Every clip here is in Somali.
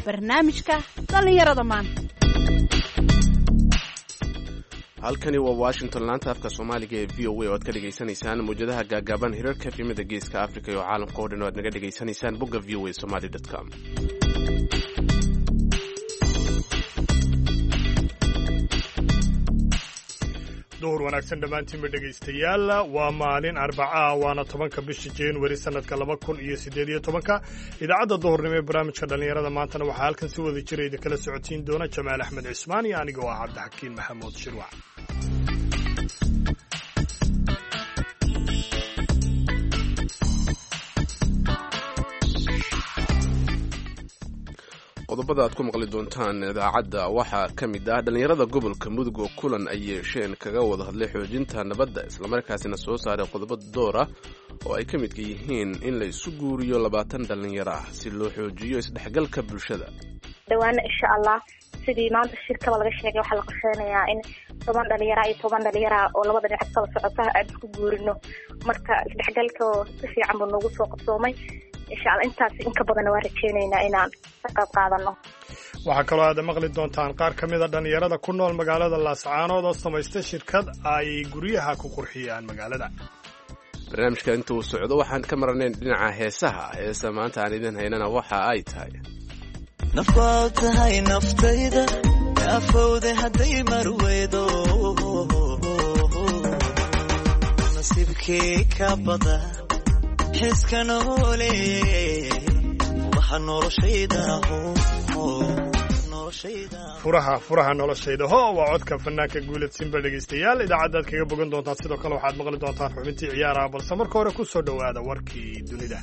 barnaamijka dhallinyarada maanta. halkani waa Washington, laanta afka Soomaaliga ee VOA oo aad ka dhageysanaysaan muujadaha gaagaaban hirarka efemada geeska Afrika iyo caalamka oo dhan oo aad naga dhageysanaysaan bogga voasomali.com. duhur wanaagsan dhammaantiinba dhegaystayaal, waa maalin Arbaca waana 10 bisha January sanadka 2018. idaacadda duhurnimo ee barnaamijka dhalinyarada maantana waxaa halkan si wada jira idin kala socotiin doona Jamaal Axmed Cismaan iyo aniga oo ah Cabdixakiin Maxamuud Shirwac. qodobada aad ku maqli doontaan idaacadda waxaa ka mid ah dhalinyarada gobolka Mudug oo kulan ay yeesheen kaga wada hadlay xoojinta nabadda, islamarkaasina soo saaray qodobo door ah oo ay ka midka yihiin in la isu guuriyo 20 dhalinyaro ah si loo xoojiyo isdhexgalka bulshada. dhawaana insha Allah sidii maanta shirkaba laga sheegay waxaa la qorsheynayaa in 10 dhalinyaro iyo 10 dhalinyaro oo labada dhinac kala socota aan isku guurino, marka isdhexgalka si fiican buu noogu soo qabsoomay. insha Allah intaas in ka badan waa rajeynaynaa inaan ka qayb qaadano. waxaa kaloo aad maqli doontaan qaar ka mid ah dhalinyarada ku nool magaalada Laascaanood oo samaystay shirkad ay guryaha ku qurxiyaan magaalada. barnaamijka inta uu socdo waxaan ka marnayn dhinaca heesa maanta aan idin haynana waxa ay tahay nafaatahay naftayda afowde hadday marweydo nasiibkii ka bada xiska noole waxa noloshayda furaha noloshayda waa codka fanaanka Guuled Simba. dhegaystayaal idaacadaad kaga bogan doontaan, sidoo kale waxaad maqli doontaan xubintii ciyaaraha, balse marka hore ku soo dhowaada warkii dunida.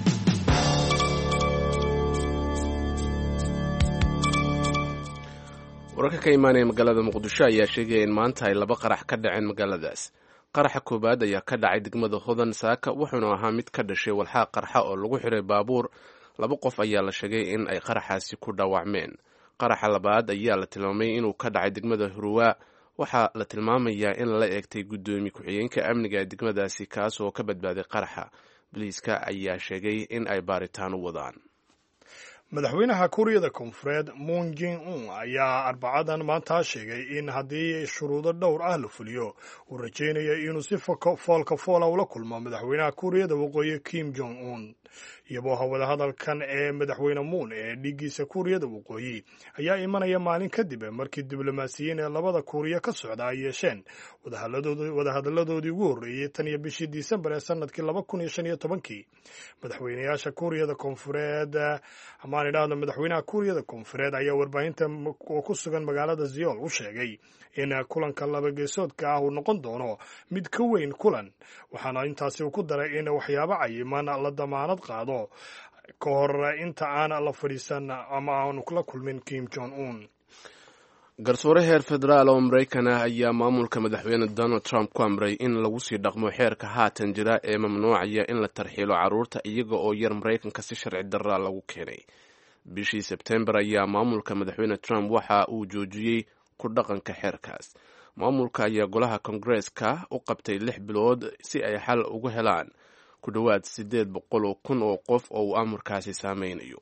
wararka ka imaanaya magaalada Muqdisho ayaa sheegaya in maanta ay 2 qarax ka dhaceen magaaladaas. qaraxa koobaad ayaa ka dhacay degmada Hodan Saaka, wuxuuna ahaa mid ka dhashay walxaaq qarxa oo lagu xiray baabuur. 2 qof ayaa la sheegay in ay qaraxaasi ku dhaawacmeen. qaraxa labaad ayaa la tilmaamay inuu ka dhacay degmada Huruwa. waxaa la tilmaamayaa in la eegtay gudoomiye ku-xigeenka amniga ee degmadaasi kaas oo ka badbaaday qaraxa. booliiska ayaa sheegay in ay baaritaan u wadaan. madaxweynaha Kuuriyada Koonfureed Moon Jae-in ayaa Arbacadan maanta sheegay in haddii shuruudo dhowr ah la fuliyo uu rajeynayo inuu si foolka foola ula kulmo madaxweynaha Kuuriyada Waqooyi Kim Jong-un. iyadoo hawada hadalkan ee madaxweyne Moon ee dhigiisa Kuuriyada Waqooyi ayaa imanaya maalin kadib markii diblomaasiyiin ee labada Kuuriya ka socda ay yeesheen wadahadaladoodii ugu horreeyay tan iyo bishii Disembar ee sanadkii 2015. madaxweynayaasha Kuuriyada Koonfureed madaxweynaha Kuuriyada Koonfureed ayaa warbaahinta oo ku sugan magaalada Seoul u sheegay in kulanka laba geesoodka ah uu noqon doono mid ka weyn kulan, waxaana intaasi uu ku daray in waxyaabo cayiman la damaanad qaado ka hor inta aan la fadhiisan ama aanu la kulmin Kim Jong-un. garsoore heer federaal oo Maraykan ah ayaa maamulka madaxweyne Donald Trump ku amray in lagu sii dhaqmo xeerka haatan jira ee mamnuucaya in la tarxiilo carruurta iyaga oo yar Maraykanka si sharci darra lagu keenay. bishii Sebtembar ayaa maamulka madaxweyne Trump waxa uu joojiyey ku dhaqanka xeerkaas. maamulka ayaa golaha Kongareeska u qabtay 6 bilood si ay xal ugu helaan ku dhowaad 800,000 oo qof oo uu amarkaasi saameynayo.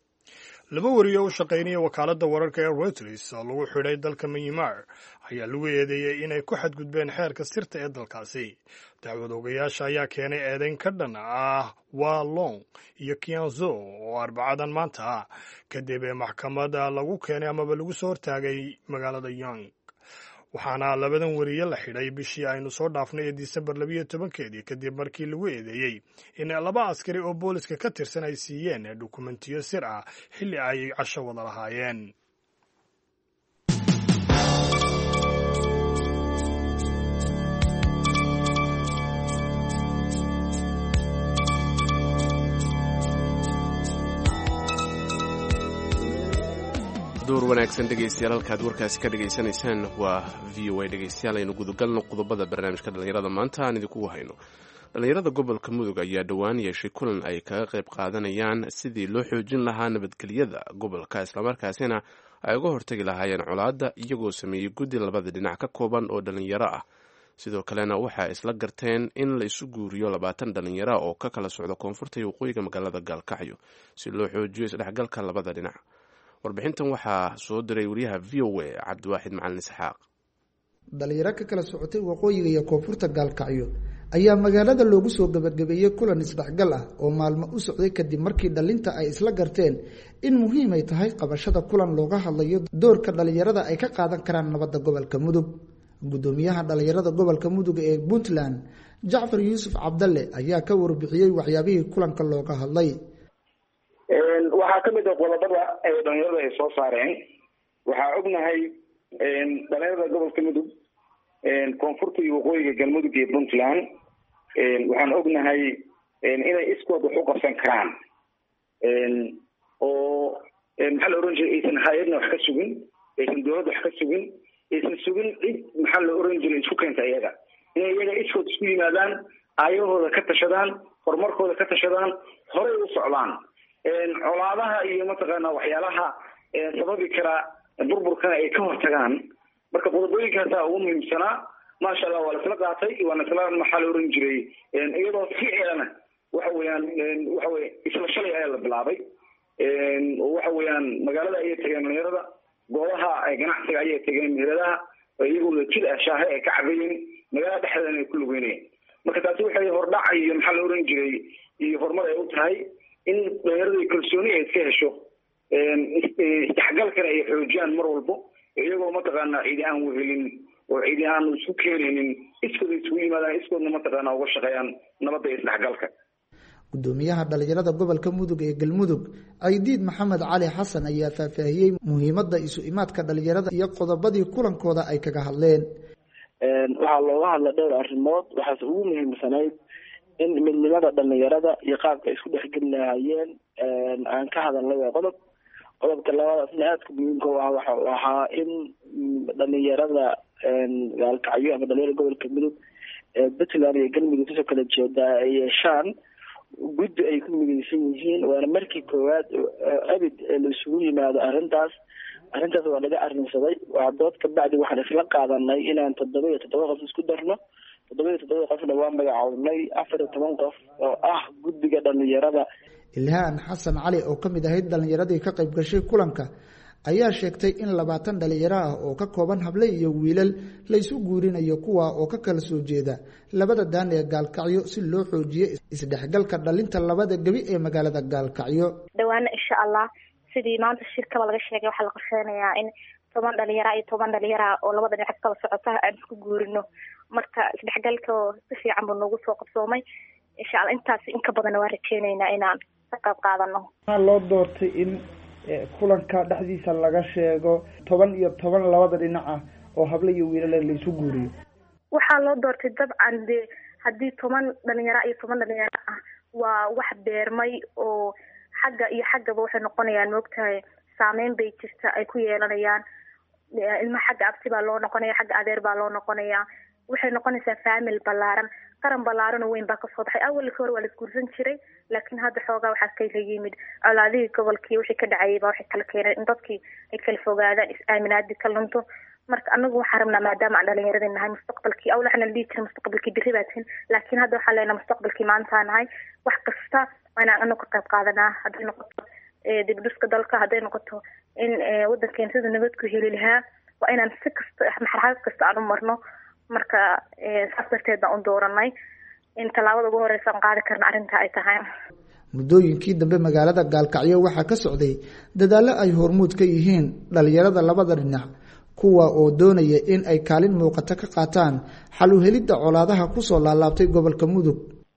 2 wariyo u shaqaynaya wakaaladda wararka ee Reuters oo lagu xidhay dalka Myanmar ayaa lagu eedeeyay inay ku xadgudbeen xeerka sirta ee dalkaasi. dacwad ogayaasha ayaa keenay eedayn ka dhan ah Wa Long iyo Kianzo oo Arbacadan maanta ah kadib maxkamadda lagu keenay amaba lagu soo hortaagay magaalada Yangon. waxaana labadan wariye la xidhay bishii aynu soo dhaafnay ee Disembar 12 kadib markii lagu eedeeyey in 2 askari oo booliska ka tirsan ay siiyeen dukumentiyo sir ah xilli ay casho wada lahaayeen. duur wanaagsan dhegaystayaal, halkaad warkaasi ka dhagaysanaysaan waa VOA. dhegaystayaal aynu gudagalno qodobada barnaamijka dhalinyarada maanta aan idinku hayno. dhalinyarada gobolka Mudug ayaa dhowaan yeeshay kulan ay kaga qayb qaadanayaan sidii loo xoojin lahaa nabadgelyada gobolka, islamarkaasina ay uga hortagi lahaayeen colaadda iyagoo sameeyey guddi labada dhinac ka kooban oo dhalinyaro ah. sidoo kalena waxa isla garteen in la isu guuriyo 20 dhalinyaro oo ka kala socda koonfurta iyo waqooyiga magaalada Gaalkacyo si loo xoojiyo isdhexgalka labada dhinac. warbixintan waxaa soo diray wariyaha VOA cabdiwaaxid macalin isxaaq. dhalinyaro ka kala socotay waqooyiga iyo koonfurta gaalkacyo ayaa magaalada loogu soo gabagabeeyey kulan isdhexgal ah oo maalmo u socday kadib markii dhalinta ay isla garteen in muhiim ay tahay qabashada kulan looga hadlayo doorka dhalinyarada ay ka qaadan karaan nabadda gobolka mudug. gudoomiyaha dhalinyarada gobolka mudug ee Puntland Jacfar Yuusuf Cabdalle ayaa ka warbixiyey waxyaabihii kulanka looga hadlay. waxaa kamid ah qodobada ay dhalinyarada ay soo saareen. waxaa ognahay dhalinyarada gobolka mudug koonfurta iyo waqooyiga galmudug iyo Puntland waxaan ognahay inay iskood wax u qabsan karaan oo maxaa la oran jiray aysan hay'adna wax ka sugin, aysan dowladda wax ka sugin, aysan sugin cid maxaa la oran jiray isku keenta iyaga inay iyaga iskood isku yimaadaan, aayahooda ka tashadaan, horumarkooda ka tashadaan, horey u socdaan. colaadaha iyo mataqaanaa waxyaalaha sababi kara burburkana ay ka hortagaan. marka qodobooyinkaasaa ugu muhiimsanaa. maasha allah waa lasla qaatay, waana isla maxaa la oran jiray iyadoo ficilana waxa weeyaan isla shalay ayaa la bilaabay. waxa weeyaan magaalada ayay tageen dhalinyarada, goobaha ganacsiga ayay tageen meheradaha, iyagoo jid shaahe ay ka cabayeen, magaalada dhexdeedana ay ku lugeynayeen. marka taasi waxay hordhac iyo maxaa la oran jiray iyo horumar ay u tahay in dhalinyarada kalsooni ay iska hesho, isdhexgalkana ay xoojiyaan mar walbo, iyagoo mataqaanaa cidi aan wehelin oo cidi aan isku keenaynin, iskooda isugu yimaadaan, iskoodna mataqaanaa uga shaqeeyaan nabadda iyo isdhexgalka. gudoomiyaha dhalinyarada gobolka mudug ee galmudug Aydiid Maxamed Cali Xasan ayaa faahfaahiyey muhiimadda isu imaadka dhalinyarada iyo qodobadii kulankooda ay kaga hadleen. waxaa looga hadlay dhowr arrimood. waxaase ugu muhiimsanayd in midnimada dhalinyarada iyo qaabka isku dhexgeli lahaayeen aan ka hadalnay waa qodobka labaadna aadka muhiimka u ah waxa ahaa in dhalinyarada gaalkacyo ama dhalinyarada gobolka mudug Puntland iyo galmudug kasoo kala jeeda ay yeeshaan guddi ay ku midaysan yihiin. waana markii koowaad abid la isugu yimaado arrintaas waa laga arrinsaday. waa dood ka bacdi waxaan isla qaadanay inaan 7 qof isku darno. 7 qofna waa magacawnay 14 qof oo ah guddiga dhalinyarada. Ilhaan Xasan Cali oo kamid ahayd dhalinyaradii ka qayb gashay kulanka ayaa sheegtay in 20 dhalinyaro ah oo ka kooban hable iyo wiilal la isu guurinayo kuwa oo ka kala soo jeeda labada daan ee gaalkacyo si loo xoojiyo isdhexgalka dhalinta labada gabi ee magaalada gaalkacyo. dhawaana insha Allah sidii maanta shirkaba laga sheegay waxa la qorsheenayaa in 10 dhalinyaro iyo 10 dhalinyaro oo labada dhinac kala socota aan isku guurino. marka isdhexgalka si fiican buu noogu soo qabsoomay. insha Allah intaas in ka badan waa rajeenaynaa inaan ka qayb qaadano. loo doortay in kulanka dhexdiisa laga sheego 10 iyo 10 labada dhinac ah oo hable iyo wiilal la isu guuriyo. waxaa loo doortay dabcan haddii 10 dhalinyaro iyo 10 dhalinyaro ah waa wax beermay oo xagga iyo xaggaba waxay noqonayaan moogtahay saameyn bay jirta ay ku yeelanayaan. ilma xagga abti baa loo noqonaya, xagga adeer baa loo noqonaya. waxay noqonaysaa family ballaaran, qaran ballaaran oo weyn baa kasoo baxay. awalkii hore waa la isguursan jiray, laakiin hadda xoogaa waxaa kala yimid colaadihii gobolkii wixii ka dhacayay baa waxay kala keeneen in dadkii ay kala fogaadaan, is-aaminaadii ka lunto. marka anagu waxaan rabnaa maadaama aan dhalinyarada nahay mustaqbalkii awal waxaan dhihi jiray mustaqbalkii berri baa tihin, laakiin hadda waxaan leenahay mustaqbalkii maanta nahay. wax kasta waa inaan anagu ka qayb qaadanaa, hadday noqoto dibdhiska dalka, hadday noqoto in wadankeena sida nabad ku heli lahaa, waa inaan si kasta marxalad kasta aan u marno. marka saas darteed baan u dooranay in tallaabada ugu horeysa aan qaadi karna arrinta ay tahay. muddooyinkii dambe magaalada gaalkacyo waxaa ka socday dadaallo ay hormuud ka yihiin dhalinyarada labada dhinac, kuwa oo doonaya in ay kaalin muuqata ka qaataan xal u helidda colaadaha kusoo laalaabtay gobolka mudug.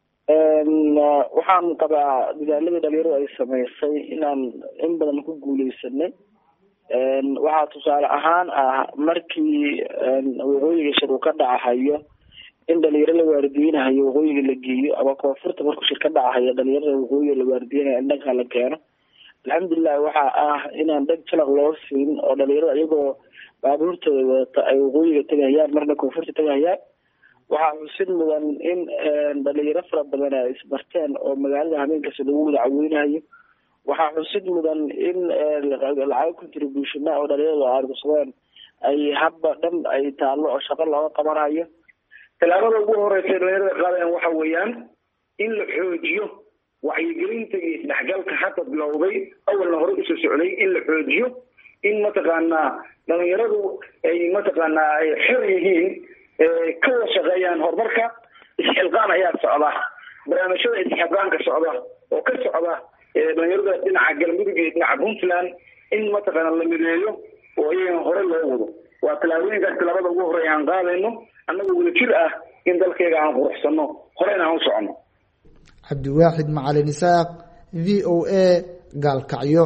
waxaan qabaa dadaaladii dhalinyaradu ay samaysay inaan in badan ku guuleysanay. waxaa tusaale ahaan ah markii waqooyiga shir uu ka dhacahayo in dhalinyaro la waardiyeynahayo waqooyiga la geeyo, ama koonfurta markuu shir ka dhacahayo dhalinyarada waqooyiga la waardiyeynayo in dhanka la keeno. alxamdulilah waxaa ah inaan dhag jalaq loo siin oo dhalinyarada iyagoo baabuurtooda wadata ay waqooyiga tegahayaan marna koonfurta tegahayaan. waxaa xusid mudan in dhalinyaro fara badan ay isbarteen oo magaalada habeenkaasi lagu wada caweynayo. waxaa xusid mudan in lacag contribution oo dhalinyaradu aargusleen ay habba dhan ay taallo oo shaqo looga qabanayo. tallaabada ugu horeysa dhalinyarada qaadayaan waxa weeyaan in la xoojiyo wacyigelinta iyo isdhexgalka hadda bilowday awalna hore usoo socday in la xoojiyo in mataqaanaa dhalinyaradu ay mataqaanaa ay xir yihiin ka wada shaqeeyaan horumarka isxilqaan ayaa socda barnaamijyada isxilqaanka socda oo ka socda dhalinyarada dhinaca galmudug iyo dhinaca puntland in mataqaanaa la mideeyo oo iyagan hore loo wado waa tallaabooyinkaas tallaabada ugu horeeya aan qaadayno annagoo wadajir ah in dalkayga aan quruxsano horeyna aan u soconno. cabdiwaaxid macalin isaaq v o a gaalkacyo.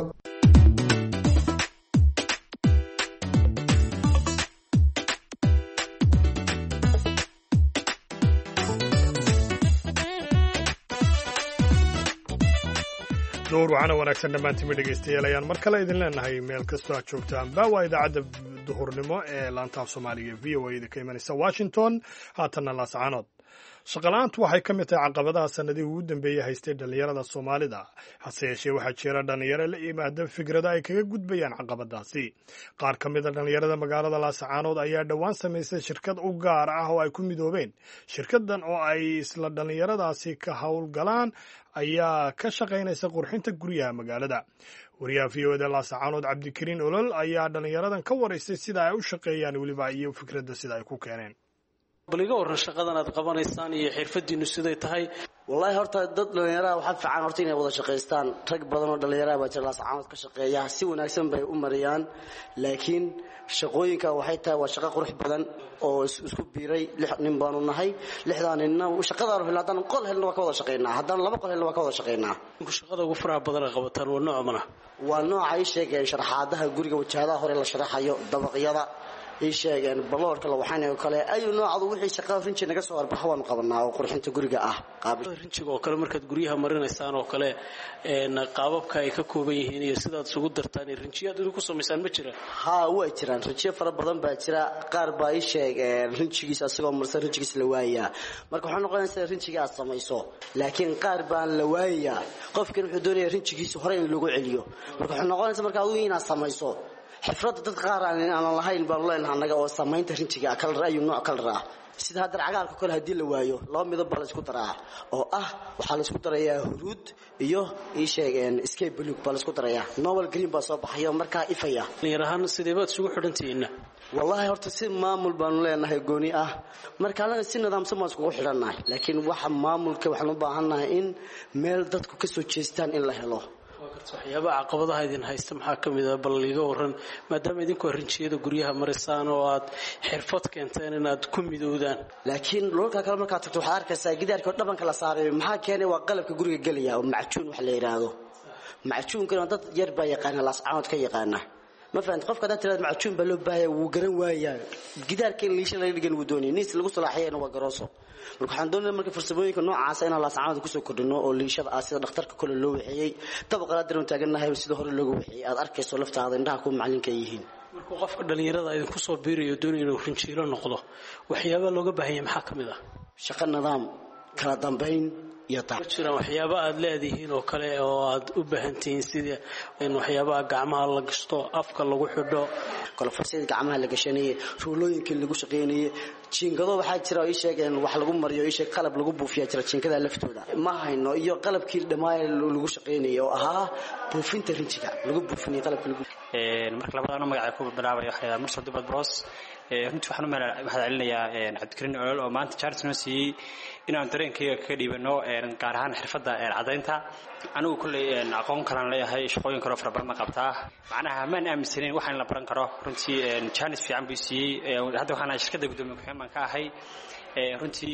door waxaana wanaagsan dhammaantiinba dhegaystayaal ayaan mar kale idin leenahay meel kastoo aad joogtaanba waa idaacadda duhurnimo ee laanta af soomaaliga v o a da ka imanaysa washington haatanna laascaanood. shaqala-aantu waxay ka mid tahay caqabadaha sanadihii ugu dambeeyey haystay dhallinyarada soomaalida hase yeeshee waxaa jira dhallinyaro la yimaada fikrada ay kaga gudbayaan caqabadaasi. qaar ka mid a dhallinyarada magaalada laascaanood ayaa dhowaan samaystay shirkad u gaar ah oo ay ku midoobeen. shirkadan oo ay isla dhallinyaradaasi ka howlgalaan ayaa ka shaqaynaysa qurxinta guryaha magaalada. wariyaha v o da laascaanood cabdikariin olol ayaa dhallinyaradan ka waraystay sida ay u shaqeeyaan weliba iyo fikradda sida ay ku keeneen. bal iga waran shaqadan aad qabanaysaan iyo xirfadiinu siday tahay. wallahi horta dad dhalinyarada waxaa fiican horta inay wada shaqaystaan. rag badan oo dhalinyarada baa jira laascaanood ka shaqeeya si wanaagsan bay u mariyaan, laakiin shaqooyinka waxay tahay waa shaqo qurux badan oo isku biiray 6 nin baanu nahay. 6 ninna shaqadaanu helnaa qol helna waa ka wada shaqeynaa, haddana 2 qol helna waa ka wada shaqeynaa. shaqada ugu faraha badan ee qabataan waa nooc mana waa nooc ay sheegeen sharaxaadaha guriga wajahadaha hore la sharaxayo dabaqyada ay sheegeen baloorka la waxaanayo kale ayu noocadu wixii shaqada rinji naga soo arbax waan qabanaa oo qurxinta guriga ah. qaabka rinjiga oo kale markaad guryaha marinaysaan oo kale qaababka ay ka kooban yihiin iyo sidaad isugu dartaan rinjiyaad ku samaysaan ma jiraan? haa way jiraan, rinjiyo fara badan baa jira. qaar baa ay sheegeen rinjigiisa asagoo marsan rinjigiisa la waayaa, marka waxaa noqonaysaa rinjiga aad samayso, laakiin qaar baan la waayaa. qofkan wuxuu doonayaa rinjigiisa hore in lagu celiyo, marka waxaa noqonaysaa marka adigu inaad samayso. xifrada dad qaar aan lahayn baan leenahay anaga oo samaynta rinjiga kala raayo nooc kala raa sida hadda cagaarka kale hadii la waayo 2 midab baa la isku daraa oo ah waxa la isku darayaa huruud iyo ii sheegeen sky blue baa la isku darayaa novel green baa soo baxayo marka ifaya. yarahan sidee baad isugu xidhantihiin? wallahi horta si maamul baan leenahay gooni ah, marka anaga si nidaamsan baan isku xidhanahay, laakiin waxa maamulka waxaan u baahanahay in meel dadku ka soo jeestaan in la helo. waxyaabaha caqabadaha idin haysta maxaa ka mid ah? bal iga waran maadaama idinku rinjiyada guryaha marisaan oo aad xirfad keenteen inaad ku midowdaan, laakiin looka kale markaad tagto waxaad arkaysaa gidaarka dhabanka la saaray maxaa keenay waa qalabka guriga galaya oo macjuun wax la yiraahdo. macjuunkana dad yar baa yaqaan laascaanood ka yaqaana, ma fahanti qofka dad tirada macjuun baa loo baahay wuu garan waayaa gidaarka in liisha laga dhigan uu doonay niis lagu salaaxayna waa garooso. marka waxaan doonayaa marka farsamooyinka noocaas in laascaanood ku soo kordhino oo liishada sida dhakhtarka kale loo waxeeyay dabaqada daran taaganahay sida hore loogu waxeeyay aad arkayso laftaada indhaha ku macalinka yihiin. marka qofka dhalinyarada idin ku soo biirayo doonaya inuu rinjiilo noqdo waxyaabaha looga baahan yahay maxaa ka mid ah? shaqo nidaam kala dambeyn iyo jiraan waxyaabaha aad leedihiin oo kale oo aad u baahantihiin sida in waxyaabaha gacmaha la gashto, afka lagu xidho, kala farsamada gacmaha la gashanayo, ruulooyinka lagu shaqeeyay, jiingado waxaa jira oo sheegeen wax lagu mariyo iyo qalab lagu buufiyo jira jiingada laftooda ma hayno, iyo qalabkii dhamaay lagu shaqeeyay oo ahaa buufinta rinjiga lagu buufinayo qalabka lagu marka labadana magaca ku bilaabayo waxyaabo mar soo dibad bros runtii waxaan u mahadcelinayaa cabdikariin olol oo maanta chance noo siiyay inaan dareenkayga ka dhiibano gaar ahaan xirfadda cadaynta. anigu kulley aqoon kalan leeyahay, shaqooyin kale fara badan qabtaa, macnaha maan aaminsanayn waxa in la baran karo. runtii chance fiican buu siiyay. hadda waxaan shirkadda gudoomiye ku-xigeenka ka ahay. runtii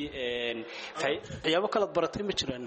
waxyaabo kala baratay ma jiraan?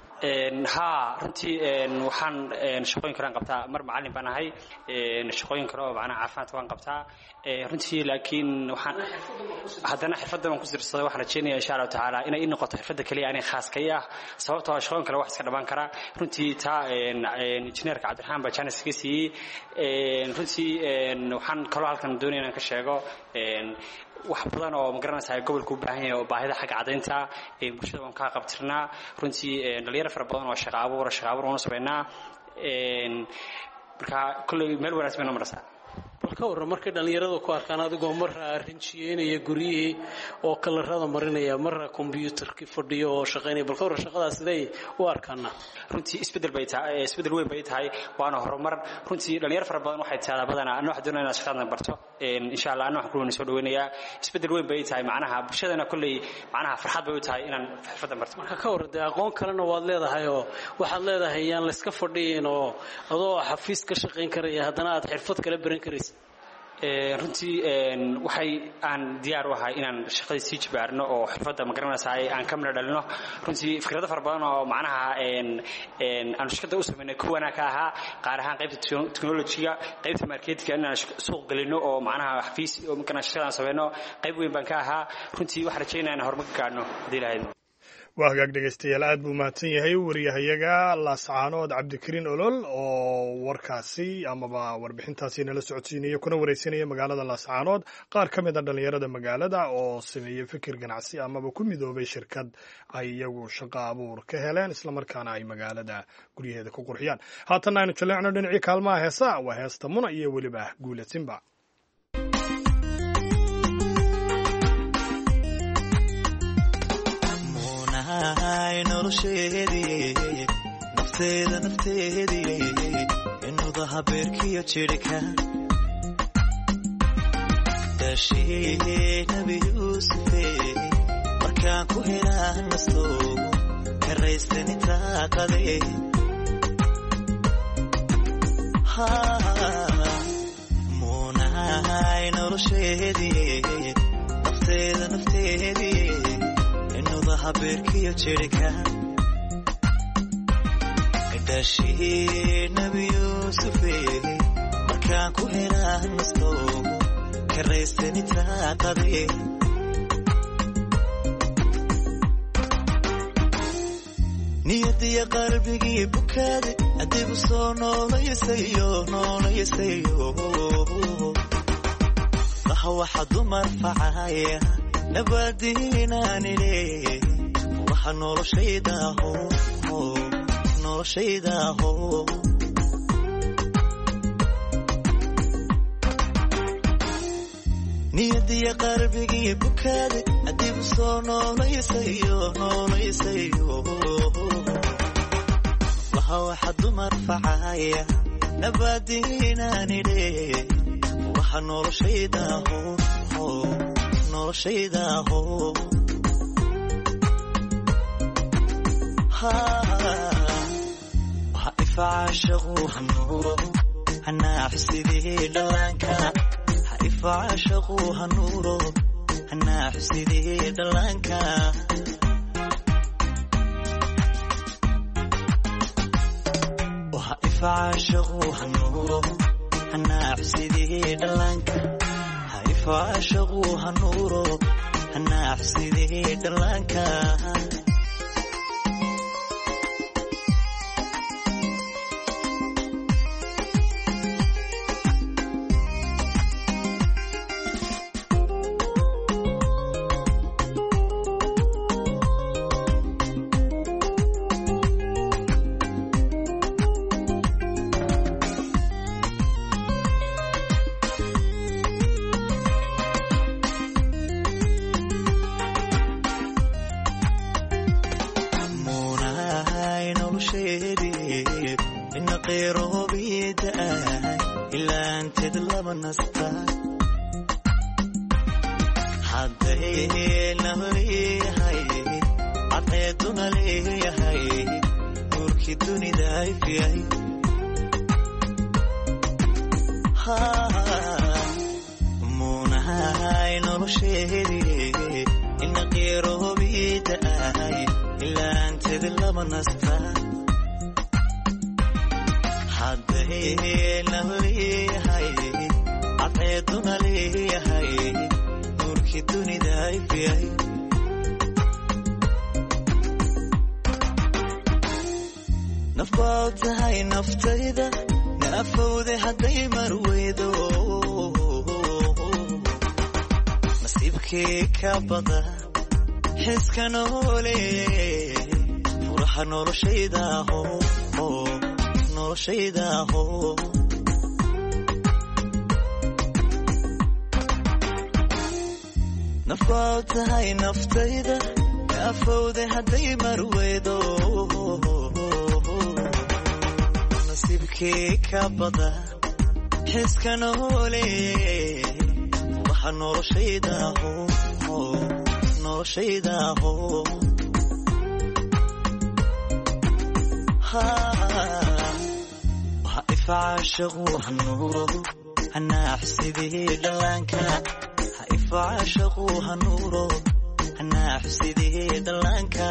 ها runtii waxaan shaqooyin kale qabtaa, mar macallin baan ahay, shaqooyin kale oo macnaha caafimaad waan qabtaa runtii, laakiin waxaan haddana xirfadda waan ku sirsaday. waxaan rajeynayaa insha Allah taala inay noqoto xirfadda kaliya anay khaas ka ah, sababtoo ah shaqooyin kale wax iska dhamaan kara. runtii taa injineerka Cabdiraxmaan baa chance ka siiyay. runtii waxaan kaloo halkan doonayaa inaan ka sheego wax badan oo magaranaysaa gobolku u baahan yahay oo baahida xagga cadaynta bulshada waan ka qabtirnaa. runtii dhalinyaro fara badan oo shaqo abuur u sameynaa. marka kulli meel wanaagsan baan marsaa. bal ka warran markay dhallinyaradu ku arkaan adigoo marra rinjiyeynaya guryihii oo kalarada marinaya marra kombiyuutarkii fadhiyo oo shaqaynaya bal ka warran shaqadaas siday u arkaana runtii isbedel weyn bay tahay waana horumar runtii dhalinyaro fara badan waxay tahdaa badanaa anna waxaan doonaya inaad shaqadan barto insha allah anna waxaan ku soo dhaweynayaa isbedel weyn bay tahay macnaha bulshadana kolley macnaha farxad bay u tahay inaan xirfadan barto marka ka warran dee aqoon kalena waad leedahay oo waxaad leedahay yaan layska fadhiyin oo adoo xafiis ka shaqayn karaya haddana aad xirfad kala baran karaysa runtii waxay aan diyaar u ahay inaan shaqadii sii jibaarno oo xirfadda magaranaysaa aan ka midho dhalino runtii fikrado fara badan oo macnaha aan shirkadda u samaynay kuwana ka ahaa qaar ahaan qaybta technology-ga qaybta marketinga inaan suuq gelino oo macnaha xafiis oo markaan shaqadaan samayno qayb weyn baan ka ahaa runtii waxaan rajaynaa inaan horumar ka gaadhno haddii lahayd waa hagaag dhegaystayaal aad buu mahadsan yahay wariyahayaga laascaanood cabdikariin olol oo warkaasi amaba warbixintaasi nala socodsiinaya kuna wareysanaya magaalada laascaanood qaar ka mid a dhallinyarada magaalada oo sameeyey fikir ganacsi amaba ku midoobay shirkad ay iyagu shaqo abuur ka heleen islamarkaana ay magaalada guryaheeda ku qurxiyaan haatanna aynu jaleecno dhinacii kaalmaha heesa waa heesta muna iyo weliba guulasinba nolosheedii nafteedii inuda habeerkiyo jidhka daashii nabi yuusufe markaan ku helaa nasto karaystani taaqade muunahay nolosheedii nafteedii inuda habeerkiyo jidhka daashii nabi yuusufe markaan ku helaa nasto karaystani taaqade niyadiya qalbigii bukaade adigu soo noolayasayo laha waxa dumar facaya nabadiinaanile waxa noloshaydaho niyadiya qalbigii bukaade adigu soo noolayasayo laha waxa dumar facaya nabadiinaanile waxa noloshaydaho waxa ifacaashaqu hanuuro hanaaxsidii dhallaanka ha ifacaashaqu hanuuro hanaaxsidii dhallaanka waxa ifacaashaqu hanuuro hanaaxsidii dhallaanka faashaqu hanuuro hanaaxsidii dhallaanka xiska noole furaha noloshaydaho nafaw tahay naftayda afowde hadday marweydo nasiibkii ka bada xiska noole waxa noloshaydaho waxa ifacaashaqu hanuuro hanaax sidii dhallaanka ha ifacaashaqu hanuuro hanaax sidii dhallaanka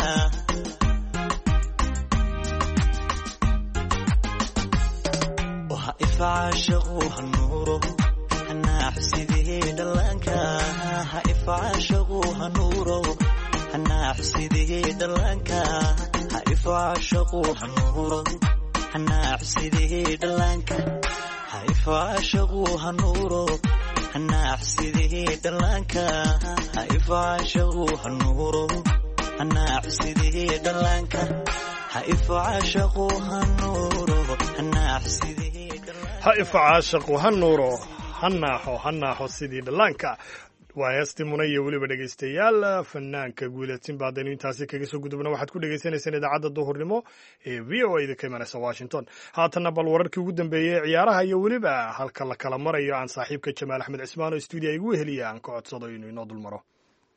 waxa ifacaashaqu hanuuro hanaax sidii dhallaanka ha ifacaashaqu hanuuro hanaax sidii dhallaanka ha ifacaashaqu hanuuro hanaax sidii dhallaanka ha ifacaashaqu hanuuro hanaax sidii dhallaanka ha ifacaashaqu hanuuro hanaax sidii dhallaanka ha ifacaashaqu hanuuro hanaax sidii ha ifacaashaqu hanuuro hanaaxo sidii dhallaanka waa heestii muna iyo weliba dhegaystayaal fanaanka guuleedsin ba haddaynu intaasi kaga soo gudubna waxaad ku dhagaysanaysaan idaacadda duhurnimo ee v o a da ka imanaysa washington haatanna bal wararkii ugu dambeeyey ciyaaraha iyo weliba halka la kala marayo aan saaxiibka jamaal axmed cismaan oo stuudiya igu heliya aan ka codsado inuu inoo dul maro.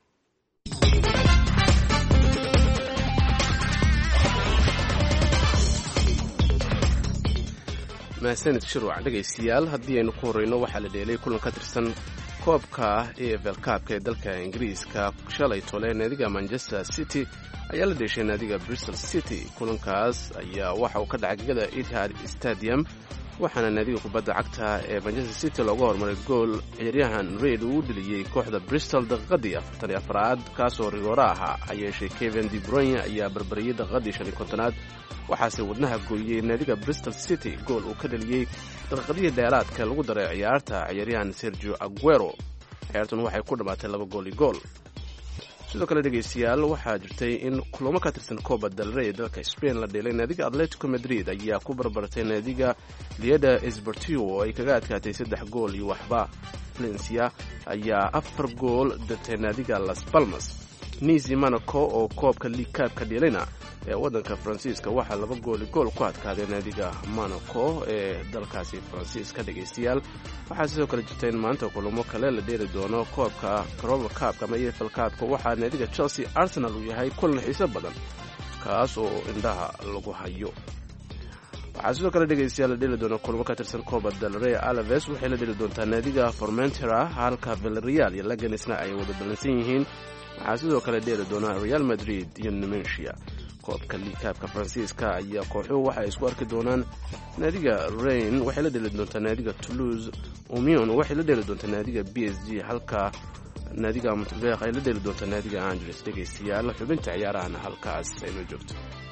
mahadsanid shirwac dhegaystayaal haddii aynu ku horreyno waxaa la dheelay kulan ka tirsan koobka AFL Cup ee dalka Ingiriiska shalay tole naadiga Manchester City ayaa la dheeshay naadiga Bristol City. kulankaas ayaa waxa uu ka dhacay gegada Etihad Stadium waxaana naadiga kubadda cagta ee Manchester City looga hormaray gool ciyaaryahan Reid uu dhaliyay kooxda Bristol daqiiqadii 44aad kaasoo rigoora ahaa ayeeshay Kevin De Bruyne ayaa barbariyay daqiiqadii 55aad waxaase wadnaha gooyey naadiga Bristol City gool uu ka dhaliyay daqiiqadii dheeraadka lagu daray ciyaarta ciyaaryahan Sergio Aguero. ciyaartan waxay ku dhamaatay 2 gool iyo gool. sidoo kale dhegaystayaal waxaa jirtay in kulamo ka tirsan Copa del Rey dalka Spain la dheelay naadiga Atletico Madrid ayaa ku barbartay naadiga Liga Esportivo oo ay kaga adkaatay 3 gool iyo waxba. Valencia ayaa 4 gool dirtay naadiga Las Palmas. Nice Monaco oo koobka League Cup ka dheelayna ee wadanka Faransiiska waxaa 2 gool iyo gool ku adkaaday naadiga Monaco ee dalkaasi Faransiiska. dhegaystayaal waxaa sidoo kale jirtay in maanta kulamo kale la dheeli doono koobka Carabao Cup ama EFL Cup waxaa naadiga Chelsea Arsenal uu yahay kulan xiiso badan kaas oo indhaha lagu hayo. waxaa sidoo kale dhegaystayaal la dheeli doono kulamo ka tirsan Copa del Rey. Alaves waxay la dheeli doontaa naadiga Formentera halka Villarreal iyo Leganesna ay wada balansan yihiin. waxaa sidoo kale dheeli doona Real Madrid iyo Numancia. koobka League Cup-ka Faransiiska ayaa kooxuhu waxay isku arki doonaan naadiga Rennes waxay la dheeli doontaa naadiga Toulouse. Union waxay la dheeli doontaa naadiga PSG halka naadiga Montpellier ay la dheeli doontaa naadiga Angers. dhegaystayaal xubinta ciyaarahana halkaas aynu joogto.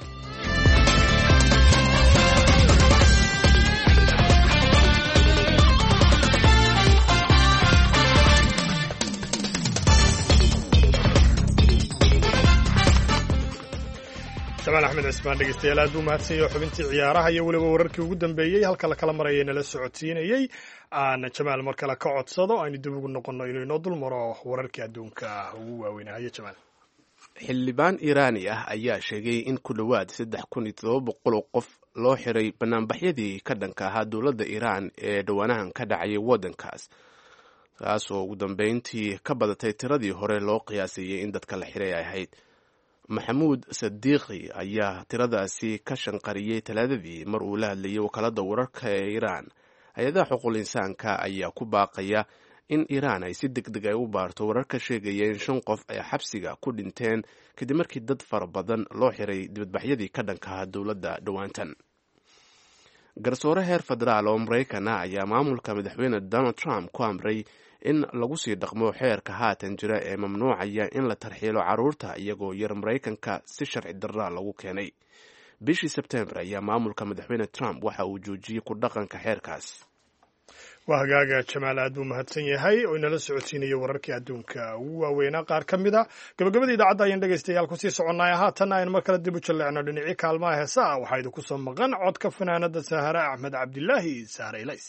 jamaal axmed cismaan dhegaystayaal aad buu mahadsan yahay xubintii ciyaaraha iyo weliba wararkii ugu dambeeyey halka la kala marayay nala socodsiinayey. aan jamaal mar kale ka codsado aynu dib ugu noqonno inuu inoo dul maro wararkii adduunka ugu waaweynahaya. jamaal xildhibaan Iiraani ah ayaa sheegay in ku dhowaad 3700 qof loo xiray banaanbaxyadii ka dhanka ahaa dowladda Iiraan ee dhawaanahan ka dhacayay waddankaas kaasoo ugu dambeyntii ka badatay tiradii hore loo qiyaasayay in dadka la xiray ay ahayd. maxamuud sadiiqi ayaa tiradaasi ka shanqariyey talaadadii mar uu la hadlayay wakaaladda wararka ee Iiraan. hay-adaha xuquuqul insaanka ayaa ku baaqaya in Iiraan ay si degdeg ay u baarto wararka sheegaya in 5 qof ay xabsiga ku dhinteen kadib markii dad fara badan loo xiray dibadbaxyadii ka dhanka ahaa dowladda dhowaantan. garsoore heer federaal oo Maraykan ah ayaa maamulka madaxweyne Donald Trump ku amray in lagu sii dhaqmo xeerka haatan jira ee mamnuucaya in la tarxiilo carruurta iyagoo yar Maraykanka si sharci darra lagu keenay. bishii Sebtembar ayaa maamulka madaxweyne Trump waxa uu joojiyey ku dhaqanka xeerkaas. waa hagaaga jamaal aad buu mahadsan yahay oo inala socodsiinayo wararkii adduunka ugu waaweynaa qaar ka mid a. gabagabada idaacadda ayaan dhegaystayaal kusii soconaya haatan aynu mar kale dib u jalleecno dhinacii kaalmaha heesaa waxaa idinku soo maqan codka fanaanada Sahara Axmed Cabdilaahi Sahara Ilays.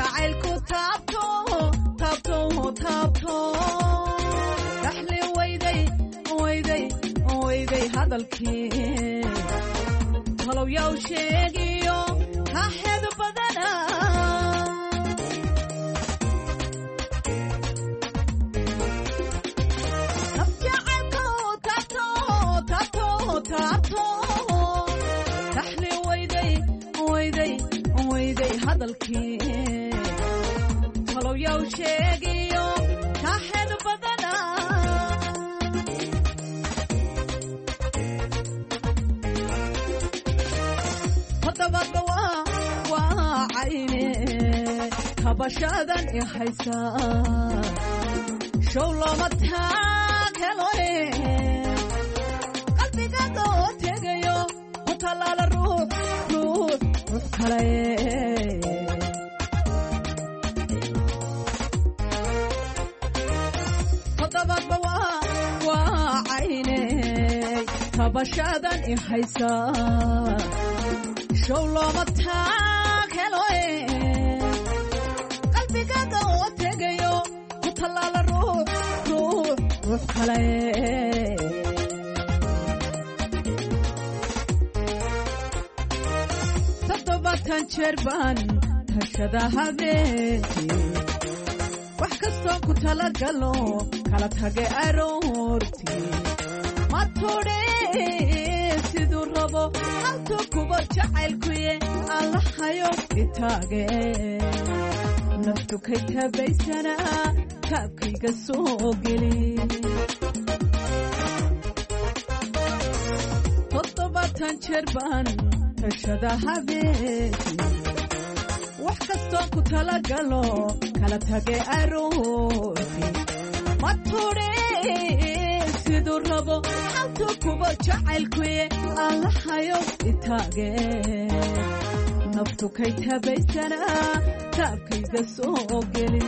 jacaylku taabto taabto taabto dhaxli wayday wayday wayday hadalkii talow yaw sheegiyo haxeed badana dhaxli wayday wayday wayday hadalkii talow yaw sheegiyo haxeed badana hadabadba waa cayne kabashadan i haysaa show looma taageloe qalbigaga oo tegayo ku talaala ruux kale hadabadba waa cayne kabashadan i haysaa show looma taageloe qalbigaga oo tegayo ku talaala ruux kale toddobatan jeer baan hashada habeenkii wax kastoo ku talagalo kala tage aroortii ma tudhe siduu rabo haltuu kuba jacaylkuye allahayo itaage naftu kay tabaysanaa kaabkayga soo geli toddobatan jeer baan hashada habeenkii wax kastoo ku talagalo kala tage aroortii ma tudhe siduu rabo haltuu kuba jacaylkuye allahayo itaage naftu kay tabaysanaa kaabkayga soo geli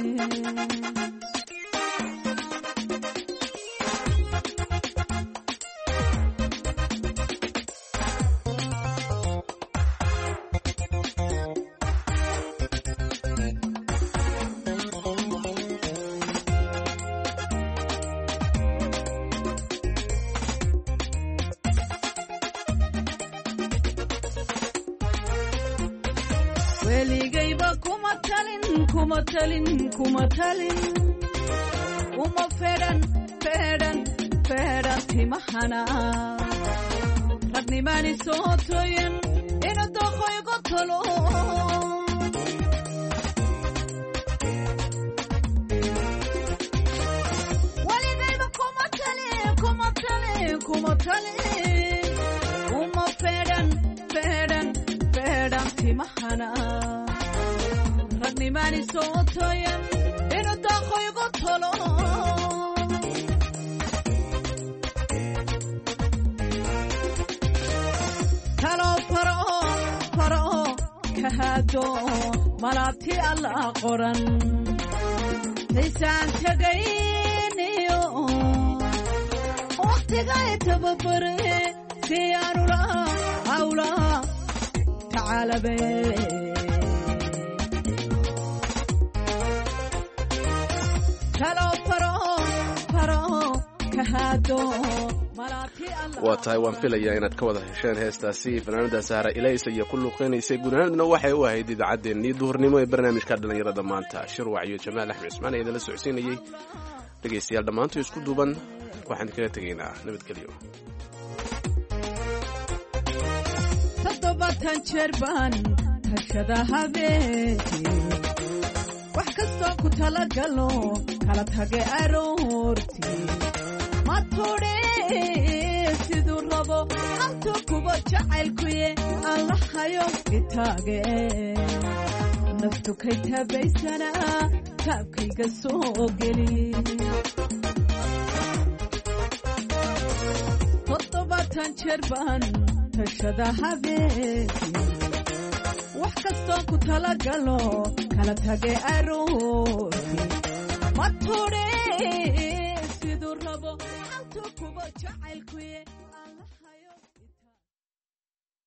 weligayba kuma talin uma feedhan timahana ragnimaani soo toyin ina doqoygo talo weligayba kuma talin uma feedhan timahana ragnimaani soo toyan inu daaqoygo talo talo faro kahaado malaabti alla qoran haysaan tagayniyo waqtiga tababare si aanula awla تعالى waa tahay waan filayaa inaad ka wada hesheen heestaasi fanaanada sahra ilaysa iyo ku luuqeynaysay gunaanadna waxay u ahayd idaacaddeenii duhurnimo ee barnaamijka dhallinyarada maanta shirwac iyo jamaal axmed cismaan ee idinla socodsiinayey dhegaystayaal dhammaantood isku duuban waxaan kaga tegaynaa nabadgelyo toddobatan jeer baan hashada habeenkii wax kastoo ku talagalo kala tage aroortii ma tudhe siduu rabo haltuu kuba jacaylkuye allahayo itaage naftu kay tabaysanaa kaabkayga soo geli toddobatan jeer baan hashada habeenkii wax kastoo ku talagalo kala tage aroortii ma tudhe siduu rabo haltuu kuba jacaylkuye